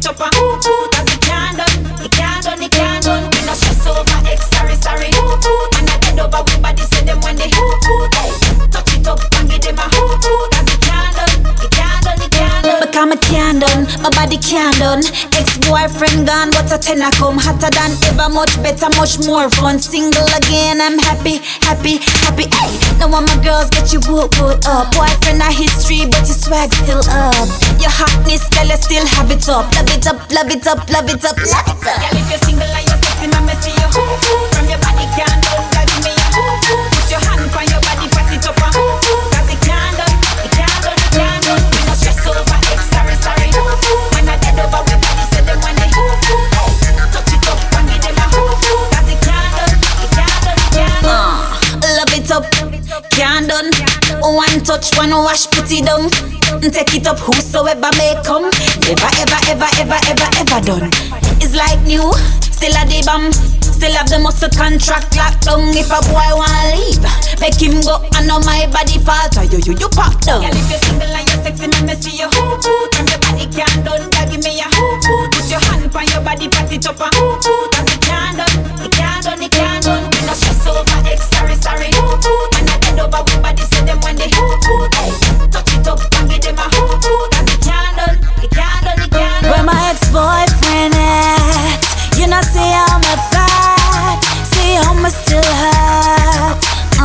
up and cause it can't done, it can't done, it can't done. We no stress over X, sorry. And I bend over we body say them when they touch it up and give them a cause it can't done, it can't done, it can't done. Because me can't done, my body can't done. Ex-boyfriend gone, but a 10 I come hotter than ever, much better, much more fun. Single again, I'm happy. Hey, now all my girls get you good up. Boyfriend a history, but your swag still up. Your hotness, girl, you still have it up. Love it up, love it up, love it up, love it up. Girl, if you're single and you're sexy, me see you. From your body can't done, girl, give me a put your hand on your body, pat it up and cause it can't done, it can't done, it can't done. We no stress over X, sorry. When I dead over we body say them when they touch it up and give them a cause it can't done, it can't done, it can't done. Love it up, can't done. One touch, one wash, put it down. Take it up, whosoever may come. Never, ever done. It's like new, still a the bomb. Still have the muscle contract locked down. If a boy wanna leave, make him go. I know my body falter. You pop down. Girl, if you're single and you're sexy, me see you. From your body can't done, girl, give me a put your hand on your body, pat it up and cause it can't done, it can't done, it can't done. We no stress over X, sorry. When I bend over we body say them when they touch it up and give them a cause it can't done, it can't done, it can't done. Where my ex-boyfriend at? You know, see how my fat, see how my still hurt.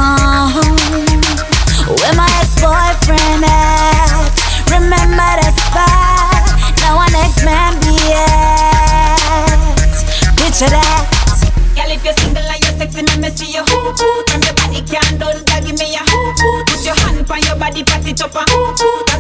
Where my ex-boyfriend at? Remember that spot? Now an ex-man be at. Picture that. Girl, if you're single and you're sexy, me see you. From your body can't done, girl, give me a put your hand on your body, pat it up and